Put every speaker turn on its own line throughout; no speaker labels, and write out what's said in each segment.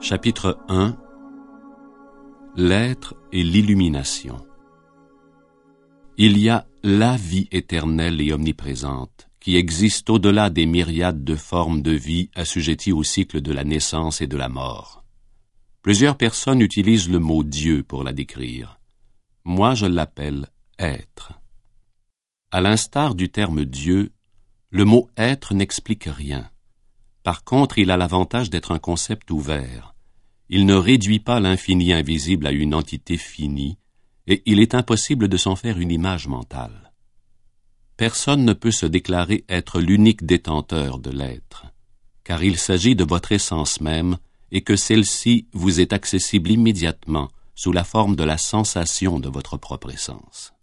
Chapitre 1. L'être et l'illumination. Il y a la vie éternelle et omniprésente, qui existe au-delà des myriades de formes de vie assujetties au cycle de la naissance et de la mort. Plusieurs personnes utilisent le mot Dieu pour la décrire. Moi, je l'appelle être. À l'instar du terme Dieu, le mot être n'explique rien. Par contre, il a l'avantage d'être un concept ouvert. Il ne réduit pas l'infini invisible à une entité finie, et il est impossible de s'en faire une image mentale. Personne ne peut se déclarer être l'unique détenteur de l'être, car il s'agit de votre essence même, et que celle-ci vous est accessible immédiatement sous la forme de la sensation de votre propre essence.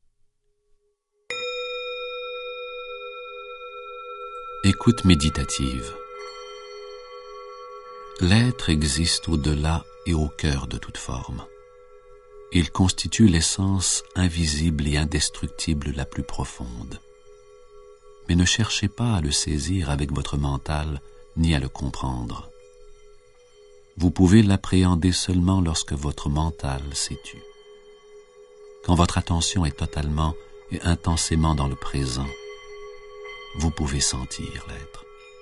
Écoute méditative. L'être existe au-delà et au cœur de toute forme. Il constitue l'essence invisible et indestructible la plus profonde. Mais ne cherchez pas à le saisir avec votre mental, ni à le comprendre. Vous pouvez l'appréhender seulement lorsque votre mental s'est tu. Quand votre attention est totalement et intensément dans le présent, vous pouvez sentir l'être.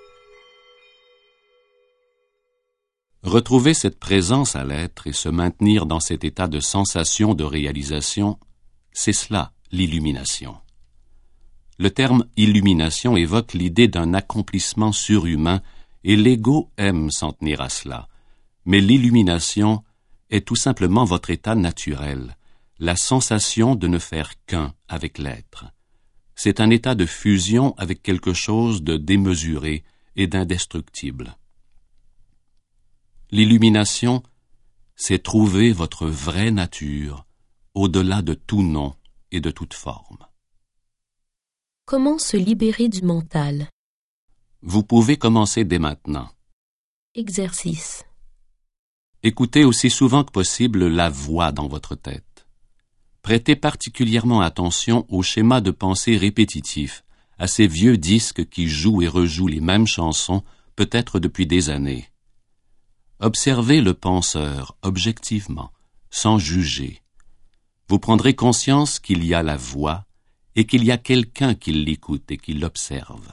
Retrouver cette présence à l'être et se maintenir dans cet état de sensation de réalisation, c'est cela l'illumination. Le terme illumination évoque l'idée d'un accomplissement surhumain et l'ego aime s'en tenir à cela. Mais l'illumination est tout simplement votre état naturel, la sensation de ne faire qu'un avec l'être. C'est un état de fusion avec quelque chose de démesuré et d'indestructible. L'illumination, c'est trouver votre vraie nature au-delà de tout nom et de toute forme.
Comment se libérer du mental?
Vous pouvez commencer dès maintenant.
Exercice.
Écoutez aussi souvent que possible la voix dans votre tête. Prêtez particulièrement attention aux schémas de pensée répétitifs, à ces vieux disques qui jouent et rejouent les mêmes chansons, peut-être depuis des années. Observez le penseur objectivement, sans juger. Vous prendrez conscience qu'il y a la voix et qu'il y a quelqu'un qui l'écoute et qui l'observe.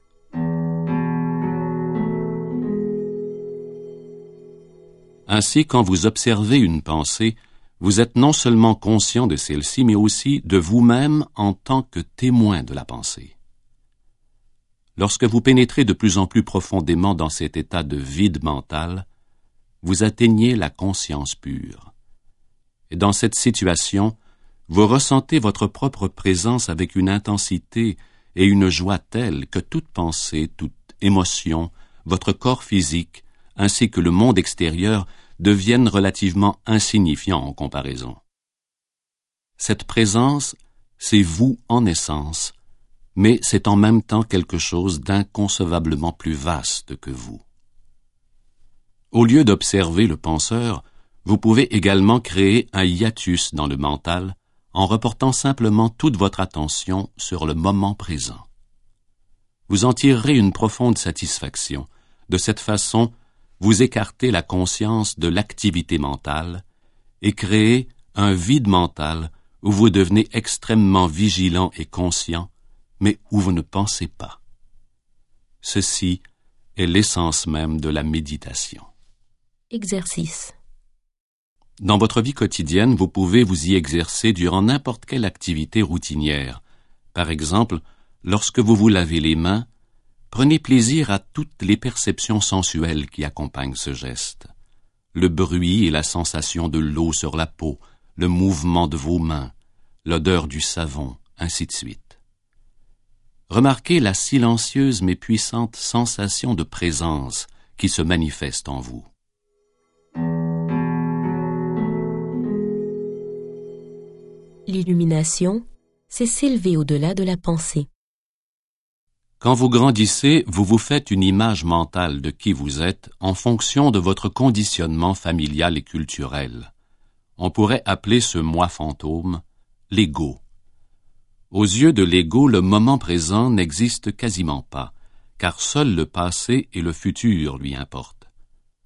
Ainsi, quand vous observez une pensée, vous êtes non seulement conscient de celle-ci, mais aussi de vous-même en tant que témoin de la pensée. Lorsque vous pénétrez de plus en plus profondément dans cet état de vide mental, vous atteignez la conscience pure. Et dans cette situation, vous ressentez votre propre présence avec une intensité et une joie telles que toute pensée, toute émotion, votre corps physique, ainsi que le monde extérieur deviennent relativement insignifiants en comparaison. Cette présence, c'est vous en essence, mais c'est en même temps quelque chose d'inconcevablement plus vaste que vous. Au lieu d'observer le penseur, vous pouvez également créer un hiatus dans le mental en reportant simplement toute votre attention sur le moment présent. Vous en tirerez une profonde satisfaction. De cette façon, vous écartez la conscience de l'activité mentale et créez un vide mental où vous devenez extrêmement vigilant et conscient, mais où vous ne pensez pas. Ceci est l'essence même de la méditation.
Exercice.
Dans votre vie quotidienne, vous pouvez vous y exercer durant n'importe quelle activité routinière. Par exemple, lorsque vous vous lavez les mains, prenez plaisir à toutes les perceptions sensuelles qui accompagnent ce geste. Le bruit et la sensation de l'eau sur la peau, le mouvement de vos mains, l'odeur du savon, ainsi de suite. Remarquez la silencieuse mais puissante sensation de présence qui se manifeste en vous.
L'illumination, c'est s'élever au-delà de la pensée.
Quand vous grandissez, vous vous faites une image mentale de qui vous êtes en fonction de votre conditionnement familial et culturel. On pourrait appeler ce moi fantôme l'ego. Aux yeux de l'ego, le moment présent n'existe quasiment pas, car seul le passé et le futur lui importent.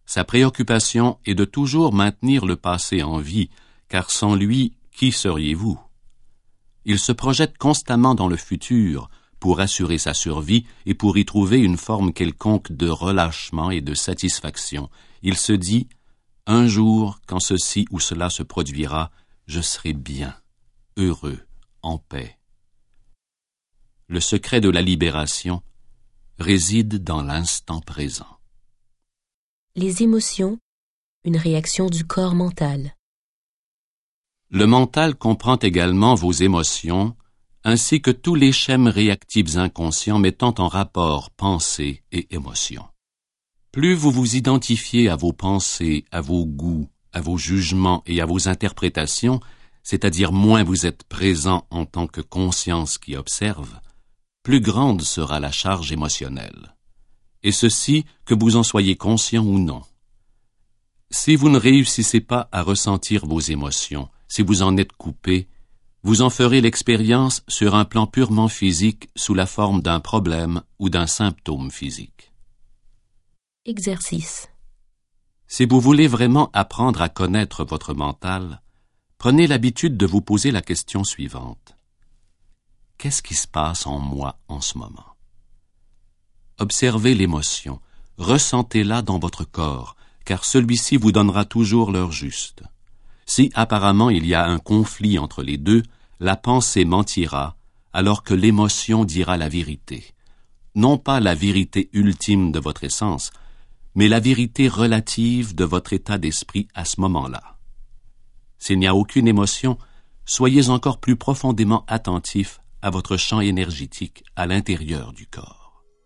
Sa préoccupation est de toujours maintenir le passé en vie, car sans lui, qui seriez-vous? Il se projette constamment dans le futur pour assurer sa survie et pour y trouver une forme quelconque de relâchement et de satisfaction. Il se dit « Un jour, quand ceci ou cela se produira, je serai bien, heureux, en paix. » Le secret de la libération réside dans l'instant présent.
Les émotions, une réaction du corps mental.
Le mental comprend également vos émotions, ainsi que tous les schèmes réactifs inconscients mettant en rapport pensée et émotion. Plus vous vous identifiez à vos pensées, à vos goûts, à vos jugements et à vos interprétations, c'est-à-dire moins vous êtes présent en tant que conscience qui observe, plus grande sera la charge émotionnelle. Et ceci, que vous en soyez conscient ou non. Si vous ne réussissez pas à ressentir vos émotions, si vous en êtes coupé, vous en ferez l'expérience sur un plan purement physique sous la forme d'un problème ou d'un symptôme physique.
Exercice.
Si vous voulez vraiment apprendre à connaître votre mental, prenez l'habitude de vous poser la question suivante. Qu'est-ce qui se passe en moi en ce moment? Observez l'émotion, ressentez-la dans votre corps, car celui-ci vous donnera toujours l'heure juste. Si apparemment il y a un conflit entre les deux, la pensée mentira, alors que l'émotion dira la vérité. Non pas la vérité ultime de votre essence, mais la vérité relative de votre état d'esprit à ce moment-là. S'il n'y a aucune émotion, soyez encore plus profondément attentif à votre champ énergétique à l'intérieur du corps.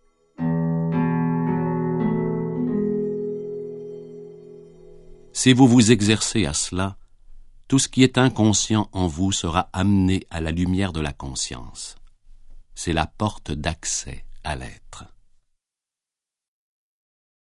Si vous vous exercez à cela, tout ce qui est inconscient en vous sera amené à la lumière de la conscience. C'est la porte d'accès à l'être.